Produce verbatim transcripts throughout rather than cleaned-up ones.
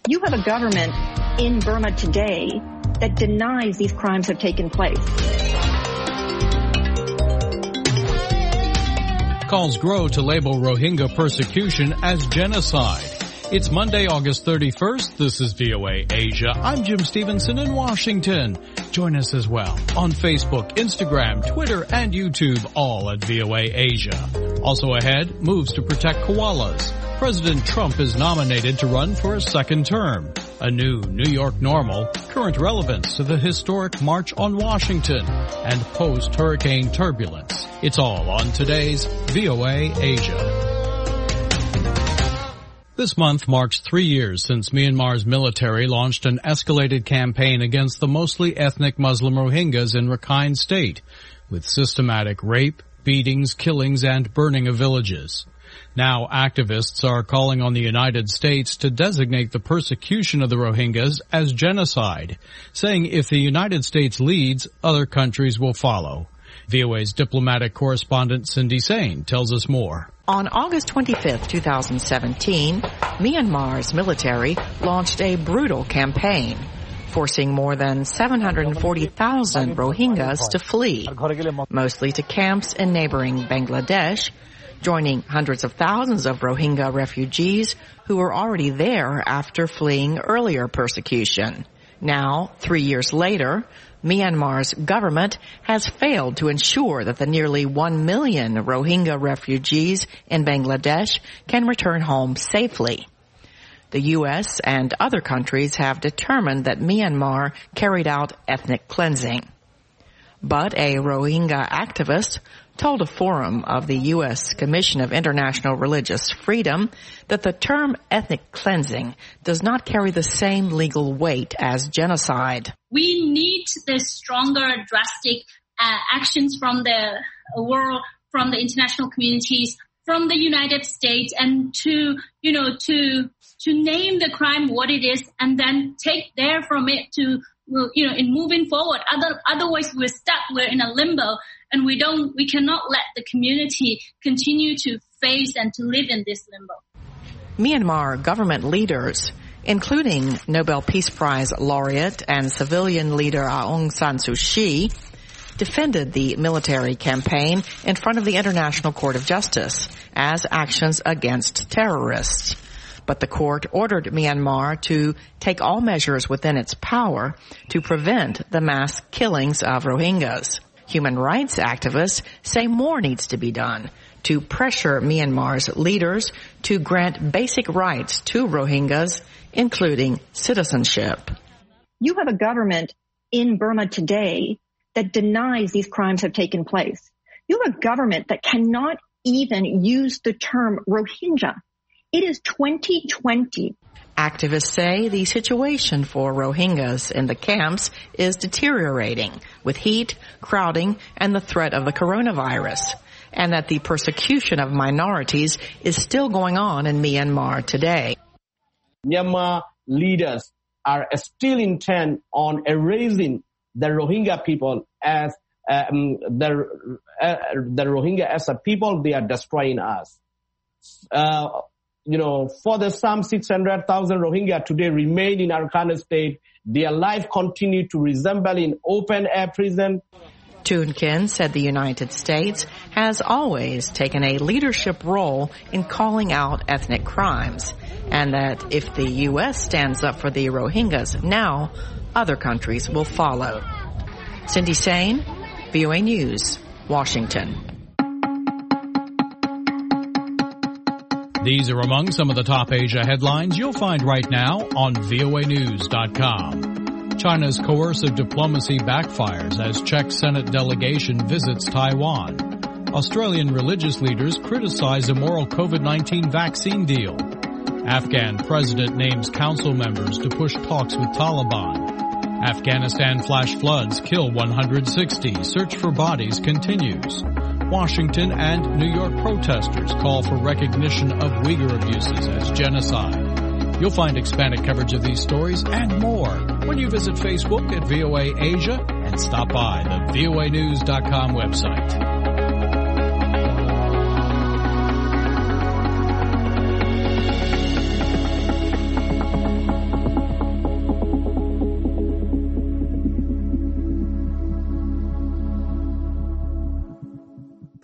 You have a government in Burma today that denies these crimes have taken place. Calls grow to label Rohingya persecution as genocide. It's Monday, August thirty-first. This is V O A Asia. I'm Jim Stevenson in Washington. Join us as well on Facebook, Instagram, Twitter, and YouTube, all at V O A Asia. Also ahead, moves to protect koalas. President Trump is nominated to run for a second term. A new New York normal, current relevance to the historic March on Washington, and post-hurricane turbulence. It's all on today's V O A Asia. This month marks three years since Myanmar's military launched an escalated campaign against the mostly ethnic Muslim Rohingyas in Rakhine State, with systematic rape, beatings, killings, and burning of villages. Now activists are calling on the United States to designate the persecution of the Rohingyas as genocide, saying if the United States leads, other countries will follow. V O A's diplomatic correspondent Cindy Sain tells us more. On August twenty-fifth, twenty seventeen, Myanmar's military launched a brutal campaign, forcing more than seven hundred forty thousand Rohingyas to flee, mostly to camps in neighboring Bangladesh, joining hundreds of thousands of Rohingya refugees who were already there after fleeing earlier persecution. Now, three years later, Myanmar's government has failed to ensure that the nearly one million Rohingya refugees in Bangladesh can return home safely. The U S and other countries have determined that Myanmar carried out ethnic cleansing. But a Rohingya activist told a forum of the U S Commission of International Religious Freedom that the term ethnic cleansing does not carry the same legal weight as genocide. We need the stronger, drastic uh, actions from the world, from the international communities, from the United States, and to, you know, to to name the crime what it is, and then take there from it to, you know, in moving forward. Other, otherwise, we're stuck. We're in a limbo. And we don't, we cannot let the community continue to face and to live in this limbo. Myanmar government leaders, including Nobel Peace Prize laureate and civilian leader Aung San Suu Kyi, defended the military campaign in front of the International Court of Justice as actions against terrorists. But the court ordered Myanmar to take all measures within its power to prevent the mass killings of Rohingyas. Human rights activists say more needs to be done to pressure Myanmar's leaders to grant basic rights to Rohingyas, including citizenship. You have a government in Burma today that denies these crimes have taken place. You have a government that cannot even use the term Rohingya. It is twenty twenty. Activists say the situation for Rohingyas in the camps is deteriorating with heat, crowding, and the threat of the coronavirus, and that the persecution of minorities is still going on in Myanmar today. Myanmar leaders are still intent on erasing the Rohingya people as um, the, uh, the Rohingya as a people. They are destroying us. Uh, You know, for the some six hundred thousand Rohingya today remain in Rakhine State, their life continue to resemble in open-air prison. Toon Khin said the United States has always taken a leadership role in calling out ethnic crimes, and that if the U S stands up for the Rohingyas now, other countries will follow. Cindy Sain, V O A News, Washington. These are among some of the top Asia headlines you'll find right now on V O A news dot com. China's coercive diplomacy backfires as Czech Senate delegation visits Taiwan. Australian religious leaders criticize immoral COVID nineteen vaccine deal. Afghan president names council members to push talks with Taliban. Afghanistan flash floods kill one hundred sixty. Search for bodies continues. Washington and New York protesters call for recognition of Uyghur abuses as genocide. You'll find expanded coverage of these stories and more when you visit Facebook at V O A Asia and stop by the V O A news dot com website.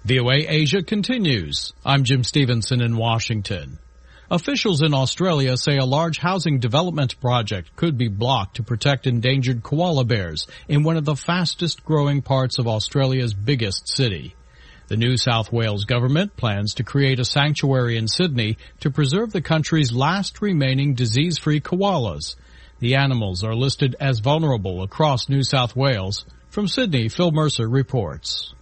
V O A Asia continues. I'm Jim Stevenson in Washington. Officials in Australia say a large housing development project could be blocked to protect endangered koala bears in one of the fastest growing parts of Australia's biggest city. The New South Wales government plans to create a sanctuary in Sydney to preserve the country's last remaining disease-free koalas. The animals are listed as vulnerable across New South Wales. From Sydney, Phil Mercer reports.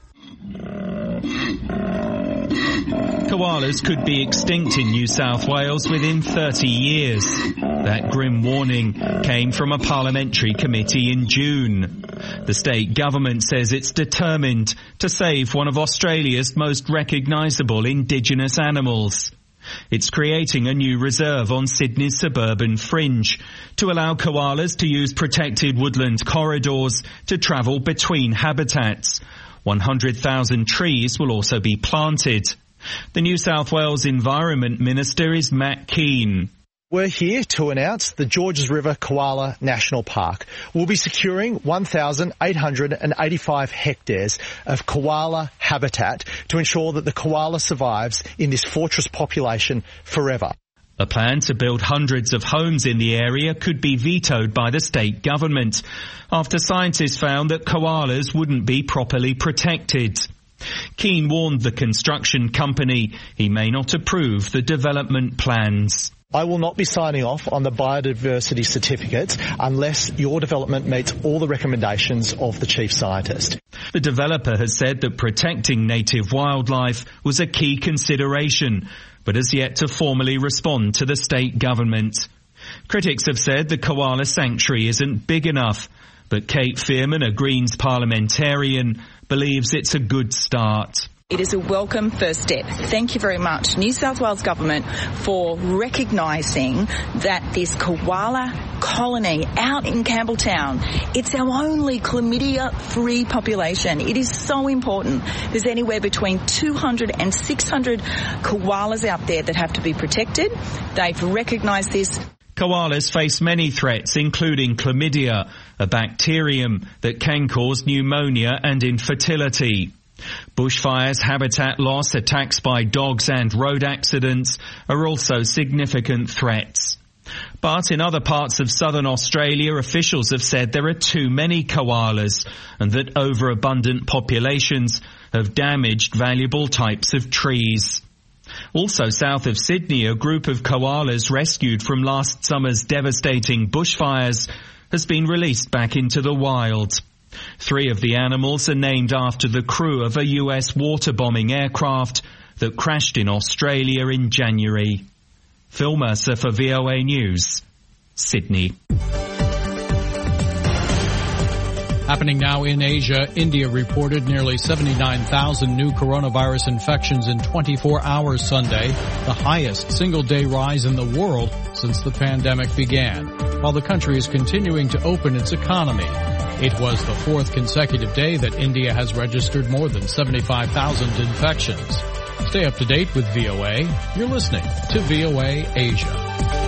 Koalas could be extinct in New South Wales within thirty years. That grim warning came from a parliamentary committee in June. The state government says it's determined to save one of Australia's most recognisable indigenous animals. It's creating a new reserve on Sydney's suburban fringe to allow koalas to use protected woodland corridors to travel between habitats. one hundred thousand trees will also be planted. The New South Wales Environment Minister is Matt Keane. We're here to announce the Georges River Koala National Park will be securing one thousand eight hundred eighty-five hectares of koala habitat to ensure that the koala survives in this fortress population forever. A plan to build hundreds of homes in the area could be vetoed by the state government after scientists found that koalas wouldn't be properly protected. Keane warned the construction company he may not approve the development plans. I will not be signing off on the biodiversity certificates unless your development meets all the recommendations of the chief scientist. The developer has said that protecting native wildlife was a key consideration, but has yet to formally respond to the state government. Critics have said the koala sanctuary isn't big enough, but Kate Fearman, a Greens parliamentarian, believes it's a good start. It is a welcome first step. Thank you very much, New South Wales Government, for recognising that this koala colony out in Campbelltown, it's our only chlamydia-free population. It is so important. There's anywhere between two hundred and six hundred koalas out there that have to be protected. They've recognised this. Koalas face many threats, including chlamydia, a bacterium that can cause pneumonia and infertility. Bushfires, habitat loss, attacks by dogs and road accidents are also significant threats. But in other parts of southern Australia, officials have said there are too many koalas and that overabundant populations have damaged valuable types of trees. Also south of Sydney, a group of koalas rescued from last summer's devastating bushfires has been released back into the wild. Three of the animals are named after the crew of a U S water-bombing aircraft that crashed in Australia in January. Phil Mercer for V O A News, Sydney. Happening now in Asia, India reported nearly seventy-nine thousand new coronavirus infections in twenty-four hours Sunday, the highest single-day rise in the world since the pandemic began, while the country is continuing to open its economy. It was the fourth consecutive day that India has registered more than seventy-five thousand infections. Stay up to date with V O A. You're listening to V O A Asia.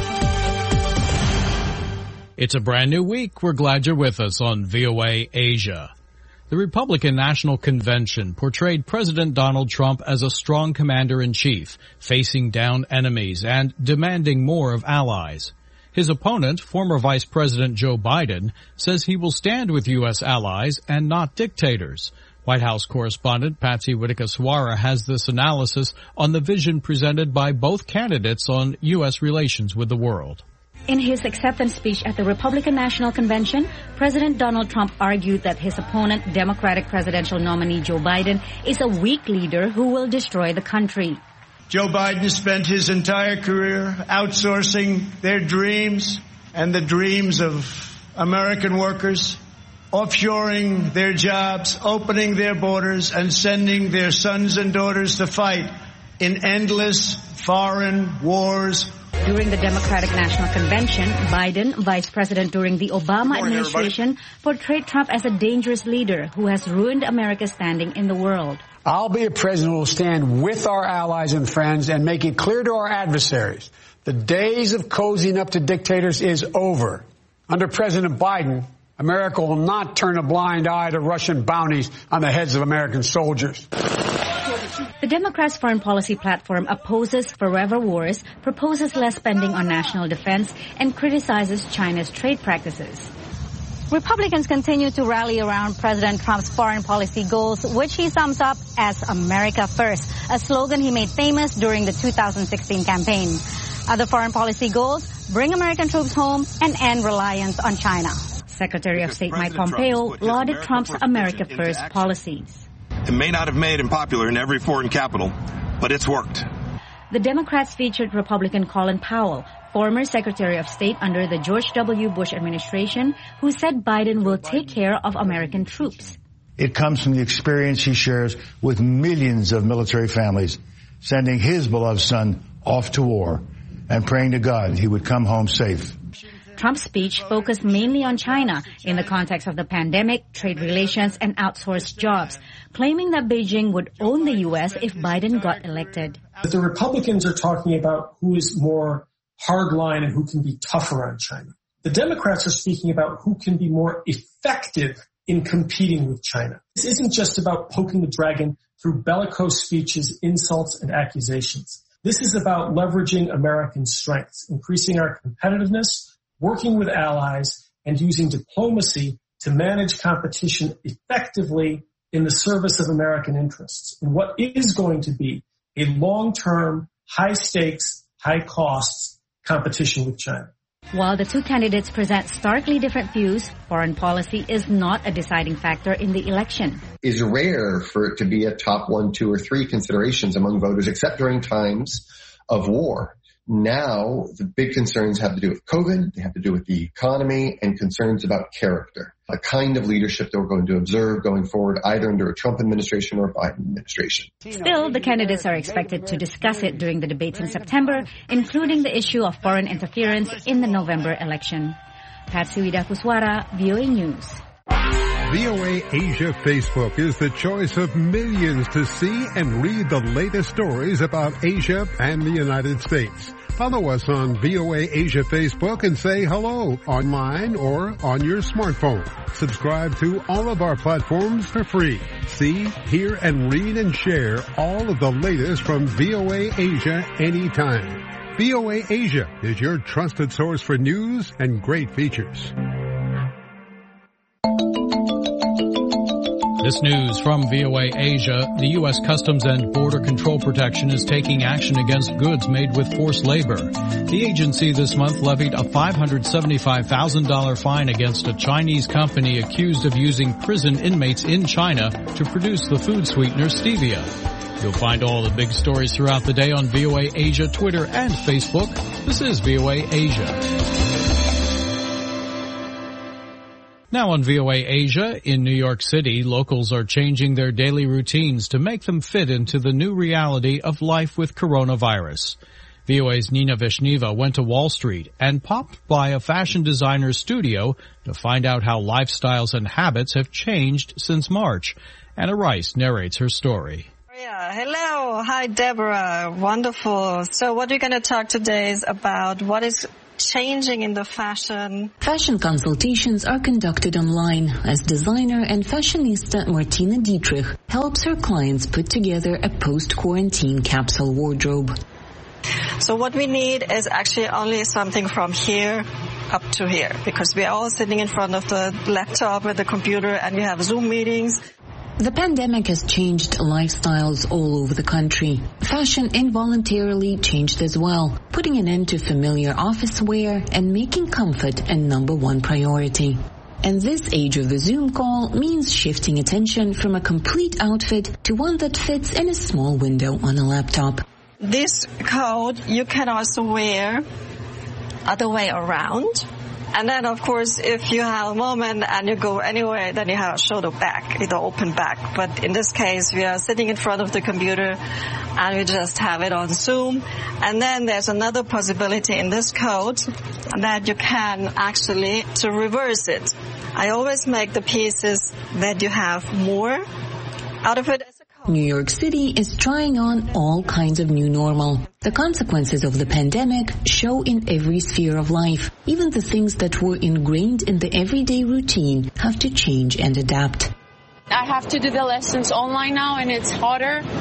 It's a brand new week. We're glad you're with us on V O A Asia. The Republican National Convention portrayed President Donald Trump as a strong commander-in-chief, facing down enemies and demanding more of allies. His opponent, former Vice President Joe Biden, says he will stand with U S allies and not dictators. White House correspondent Patsy Widakuswara has this analysis on the vision presented by both candidates on U S relations with the world. In his acceptance speech at the Republican National Convention, President Donald Trump argued that his opponent, Democratic presidential nominee Joe Biden, is a weak leader who will destroy the country. Joe Biden spent his entire career outsourcing their dreams and the dreams of American workers, offshoring their jobs, opening their borders, and sending their sons and daughters to fight in endless foreign wars. During the Democratic National Convention, Biden, vice president during the Obama Morning, administration, everybody. portrayed Trump as a dangerous leader who has ruined America's standing in the world. I'll be a president who will stand with our allies and friends and make it clear to our adversaries the days of cozying up to dictators is over. Under President Biden, America will not turn a blind eye to Russian bounties on the heads of American soldiers. The Democrats' foreign policy platform opposes forever wars, proposes less spending on national defense, and criticizes China's trade practices. Republicans continue to rally around President Trump's foreign policy goals, which he sums up as America First, a slogan he made famous during the two thousand sixteen campaign. Other foreign policy goals: bring American troops home and end reliance on China. Secretary of State Mike Pompeo lauded Trump's America First policies. It may not have made him popular in every foreign capital, but it's worked. The Democrats featured Republican Colin Powell, former Secretary of State under the George W. Bush administration, who said Biden will take care of American troops. It comes from the experience he shares with millions of military families, sending his beloved son off to war and praying to God he would come home safe. Trump's speech focused mainly on China in the context of the pandemic, trade relations, and outsourced jobs, claiming that Beijing would own the U S if Biden got elected. The Republicans are talking about who is more hardline and who can be tougher on China. The Democrats are speaking about who can be more effective in competing with China. This isn't just about poking the dragon through bellicose speeches, insults, and accusations. This is about leveraging American strengths, increasing our competitiveness, working with allies, and using diplomacy to manage competition effectively in the service of American interests in what is going to be a long-term, high-stakes, high-costs competition with China. While the two candidates present starkly different views, foreign policy is not a deciding factor in the election. It's rare for it to be a top one, two, or three considerations among voters, except during times of war. Now, the big concerns have to do with COVID, they have to do with the economy, and concerns about character, a kind of leadership that we're going to observe going forward, either under a Trump administration or a Biden administration. Still, the candidates are expected to discuss it during the debates in September, including the issue of foreign interference in the November election. Patsy Widakuswara, V O A News. V O A Asia Facebook is the choice of millions to see and read the latest stories about Asia and the United States. Follow us on V O A Asia Facebook and say hello online or on your smartphone. Subscribe to all of our platforms for free. See, hear, and read and share all of the latest from V O A Asia anytime. V O A Asia is your trusted source for news and great features. This news from V O A Asia. The U S Customs and Border Control Protection is taking action against goods made with forced labor. The agency this month levied a five hundred seventy-five thousand dollars fine against a Chinese company accused of using prison inmates in China to produce the food sweetener stevia. You'll find all the big stories throughout the day on V O A Asia, Twitter, and Facebook. This is V O A Asia. Now on V O A Asia, in New York City, locals are changing their daily routines to make them fit into the new reality of life with coronavirus. V O A's Nina Vishneva went to Wall Street and popped by a fashion designer's studio to find out how lifestyles and habits have changed since March. Anna Rice narrates her story. Yeah, hello. Hi, Deborah. Wonderful. So what we're going to talk today is about what is changing in the fashion. Fashion consultations are conducted online as designer and fashionista Martina Dietrich helps her clients put together a post-quarantine capsule wardrobe. So what we need is actually only something from here up to here, because we're all sitting in front of the laptop or the computer and we have Zoom meetings. The pandemic has changed lifestyles all over the country. Fashion involuntarily changed as well, putting an end to familiar office wear and making comfort a number one priority. And this age of the Zoom call means shifting attention from a complete outfit to one that fits in a small window on a laptop. This coat you can also wear other way around. And then, of course, if you have a moment and you go anywhere, then you have a shoulder back, either open back. But in this case, we are sitting in front of the computer and we just have it on Zoom. And then there's another possibility in this coat that you can actually to reverse it. I always make the pieces that you have more out of it. New York City is trying on all kinds of new normal. The consequences of the pandemic show in every sphere of life. Even the things that were ingrained in the everyday routine have to change and adapt. I have to do the lessons online now and it's harder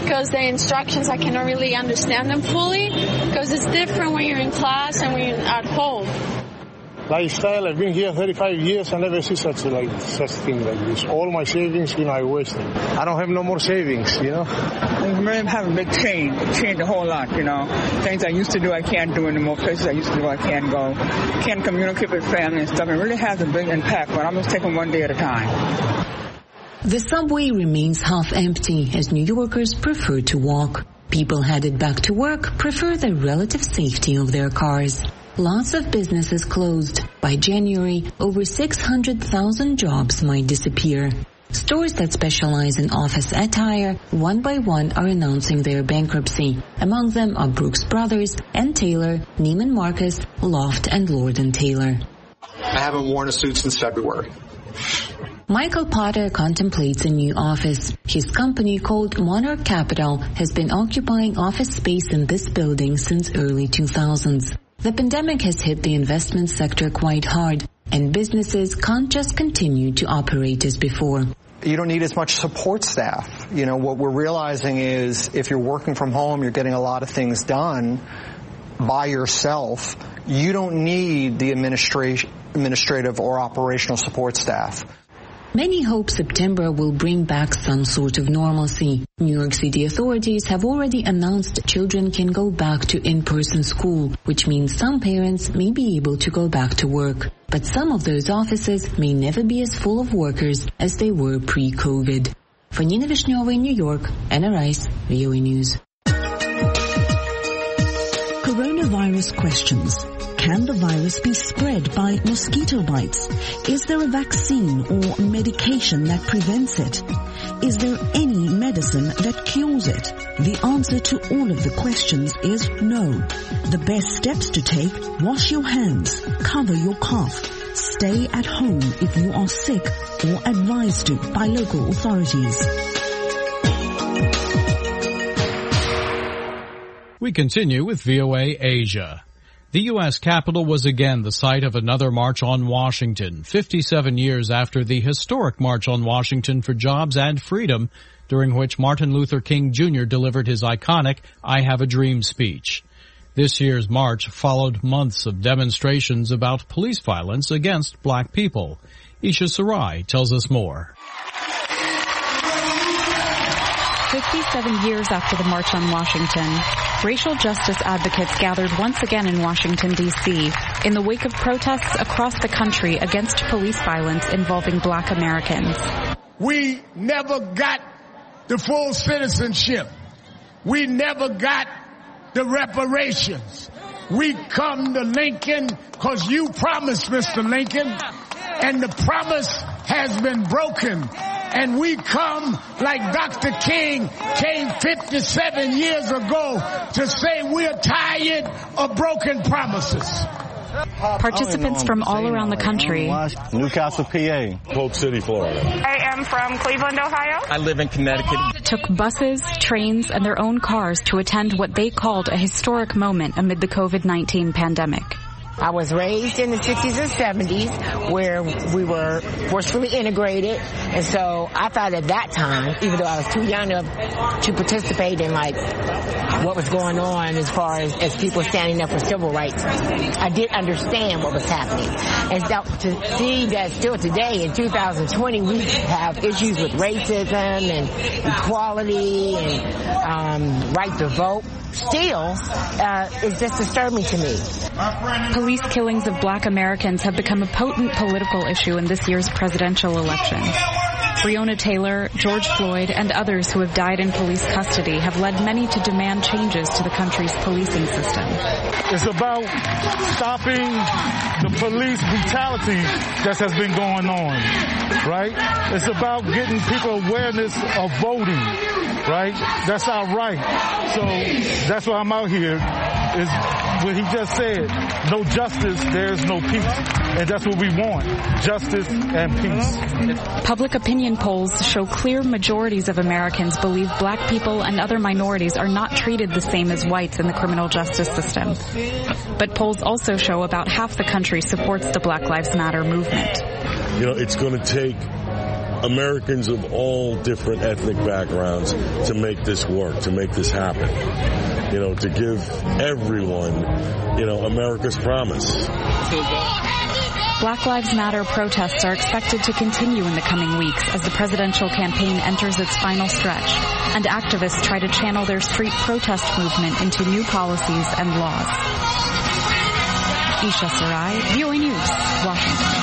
because the instructions, I cannot really understand them fully because it's different when you're in class and when you're at home. Lifestyle, I've been here thirty-five years. I never see such like such thing like this. All my savings, you know, I wasted. I don't have no more savings, you know. I really have a big change, changed a whole lot, you know. Things I used to do, I can't do anymore. Places I used to do, I can't go. Can't communicate with family and stuff. It really has a big impact, but I'm just taking one day at a time. The subway remains half empty as New Yorkers prefer to walk. People headed back to work prefer the relative safety of their cars. Lots of businesses closed. By January, over six hundred thousand jobs might disappear. Stores that specialize in office attire, one by one, are announcing their bankruptcy. Among them are Brooks Brothers, Ann Taylor, Neiman Marcus, Loft, and Lord and Taylor. I haven't worn a suit since February. Michael Potter contemplates a new office. His company, called Monarch Capital, has been occupying office space in this building since early two thousands. The pandemic has hit the investment sector quite hard, and businesses can't just continue to operate as before. You don't need as much support staff. You know, what we're realizing is if you're working from home, you're getting a lot of things done by yourself. You don't need the administration, administrative or operational support staff. Many hope September will bring back some sort of normalcy. New York City authorities have already announced children can go back to in-person school, which means some parents may be able to go back to work. But some of those offices may never be as full of workers as they were pre-COVID. For Nina Vishneva in New York, Anna Rice, V O A News. Coronavirus questions. Can the virus be spread by mosquito bites? Is there a vaccine or medication that prevents it? Is there any medicine that cures it? The answer to all of the questions is no. The best steps to take: wash your hands, cover your cough, stay at home if you are sick or advised to by local authorities. We continue with V O A Asia. The U S Capitol was again the site of another March on Washington, fifty-seven years after the historic March on Washington for Jobs and Freedom, during which Martin Luther King Junior delivered his iconic I Have a Dream speech. This year's march followed months of demonstrations about police violence against black people. Isha Sarai tells us more. fifty-seven years after the March on Washington, racial justice advocates gathered once again in Washington, D C in the wake of protests across the country against police violence involving black Americans. We never got the full citizenship. We never got the reparations. We come to Lincoln because you promised, Mister Lincoln, and the promise has been broken. And we come like Doctor King came fifty-seven years ago to say we're tired of broken promises. Participants from all around the country. Newcastle, P A. Polk City, Florida. I am from Cleveland, Ohio. I live in Connecticut. Took buses, trains, and their own cars to attend what they called a historic moment amid the COVID nineteen pandemic. I was raised in the sixties and seventies where we were forcefully integrated. And so I thought at that time, even though I was too young to, to participate in like what was going on as far as, as people standing up for civil rights, I did understand what was happening. And so to see that still today in two thousand twenty, we have issues with racism and equality and um, right to vote, still uh, is just disturbing to me. Police killings of black Americans have become a potent political issue in this year's presidential election. Breonna Taylor, George Floyd, and others who have died in police custody have led many to demand changes to the country's policing system. It's about stopping the police brutality that has been going on, right? It's about getting people awareness of voting, right? That's our right. So that's why I'm out here, is what he just said. No justice, there's no peace. And that's what we want, justice and peace. Public opinion polls show clear majorities of Americans believe black people and other minorities are not treated the same as whites in the criminal justice system. But polls also show about half the country supports the Black Lives Matter movement. You know, it's going to take Americans of all different ethnic backgrounds to make this work, to make this happen. You know, to give everyone, you know, America's promise. Black Lives Matter protests are expected to continue in the coming weeks as the presidential campaign enters its final stretch, and activists try to channel their street protest movement into new policies and laws. Isha Sarai, V O A News, Washington.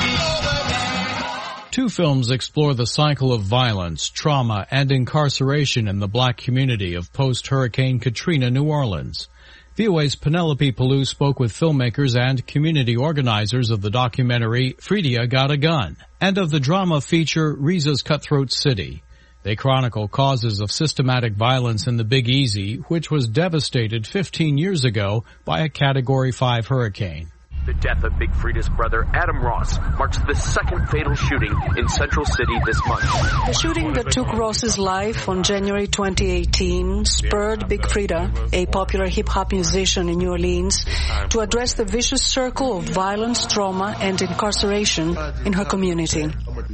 Two films explore the cycle of violence, trauma, and incarceration in the black community of post-Hurricane Katrina New Orleans. V O A's Penelope Pallou spoke with filmmakers and community organizers of the documentary Freedia Got a Gun and of the drama feature Riza's Cutthroat City. They chronicle causes of systematic violence in the Big Easy, which was devastated fifteen years ago by a Category five hurricane. The death of Big Freeda's brother, Adam Ross, marks the second fatal shooting in Central City this month. The shooting that took Ross's life on January twenty eighteen spurred Big Freedia, a popular hip-hop musician in New Orleans, to address the vicious circle of violence, trauma, and incarceration in her community.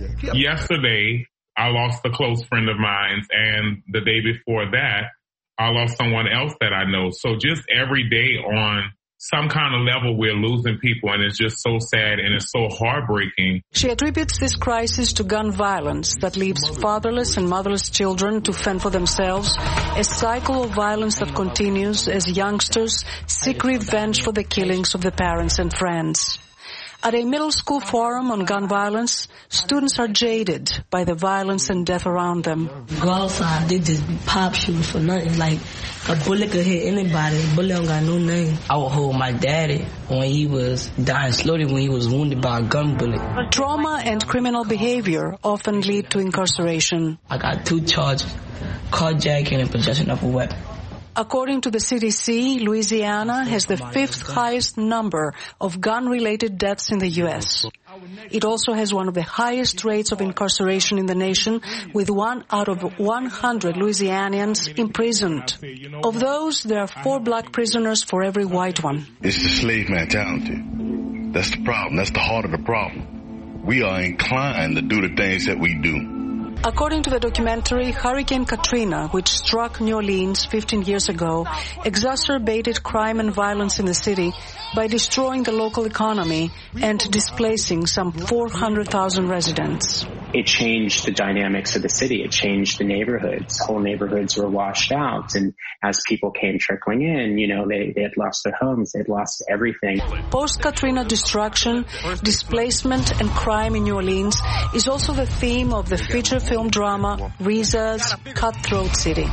Yesterday, I lost a close friend of mine, and the day before that, I lost someone else that I know. So just every day on some kind of level, we're losing people, and it's just so sad and it's so heartbreaking. She attributes this crisis to gun violence that leaves fatherless and motherless children to fend for themselves, a cycle of violence that continues as youngsters seek revenge for the killings of their parents and friends. At a middle school forum on gun violence, students are jaded by the violence and death around them. Go outside, they just be pop shooting for nothing. Like, a bullet could hit anybody. A bullet don't got no name. I would hold my daddy when he was dying slowly, when he was wounded by a gun bullet. Trauma and criminal behavior often lead to incarceration. I got two charges, carjacking and possession of a weapon. According to the C D C, Louisiana has the fifth highest number of gun-related deaths in the U S. It also has one of the highest rates of incarceration in the nation, with one out of one hundred Louisianians imprisoned. Of those, there are four black prisoners for every white one. It's the slave mentality. That's the problem. That's the heart of the problem. We are inclined to do the things that we do. According to the documentary, Hurricane Katrina, which struck New Orleans fifteen years ago, exacerbated crime and violence in the city by destroying the local economy and displacing some four hundred thousand residents. It changed the dynamics of the city. It changed the neighborhoods. Whole neighborhoods were washed out. And as people came trickling in, you know, they, they had lost their homes. They had lost everything. Post-Katrina destruction, displacement, and crime in New Orleans is also the theme of the feature film drama Riza's Cutthroat City.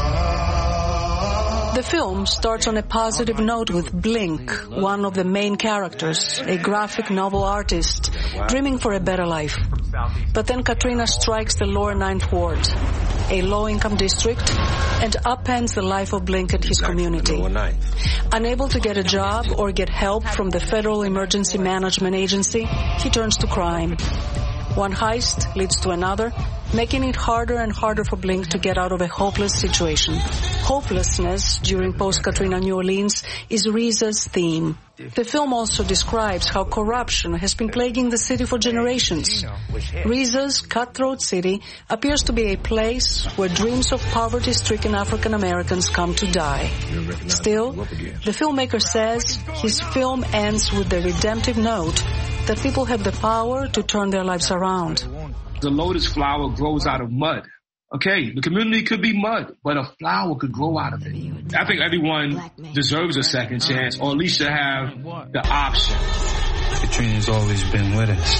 The film starts on a positive note with Blink, one of the main characters, a graphic novel artist, dreaming for a better life. But then Katrina strikes the lower Ninth Ward, a low-income district, and upends the life of Blink and his community. Unable to get a job or get help from the Federal Emergency Management Agency, he turns to crime. One heist leads to another, making it harder and harder for Blink to get out of a hopeless situation. Hopelessness during post-Katrina New Orleans is Riza's theme. The film also describes how corruption has been plaguing the city for generations. Riza's Cutthroat City appears to be a place where dreams of poverty-stricken African Americans come to die. Still, the filmmaker says his film ends with the redemptive note that people have the power to turn their lives around. The lotus flower grows out of mud. Okay, the community could be mud, but a flower could grow out of it. I think everyone deserves a second chance, or at least to have the option. Katrina's always been with us.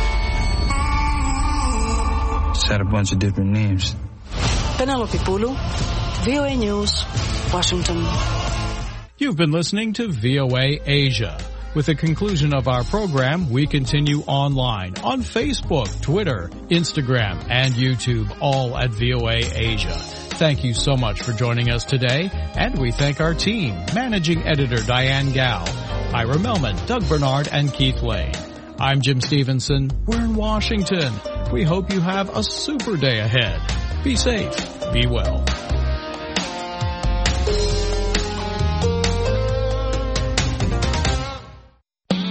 Just had a bunch of different names. Penelope Pallou, V O A News, Washington. You've been listening to V O A Asia. With the conclusion of our program, we continue online on Facebook, Twitter, Instagram, and YouTube, all at V O A Asia. Thank you so much for joining us today, and we thank our team, Managing Editor Diane Gao, Ira Melman, Doug Bernard, and Keith Lane. I'm Jim Stevenson. We're in Washington. We hope you have a super day ahead. Be safe. Be well.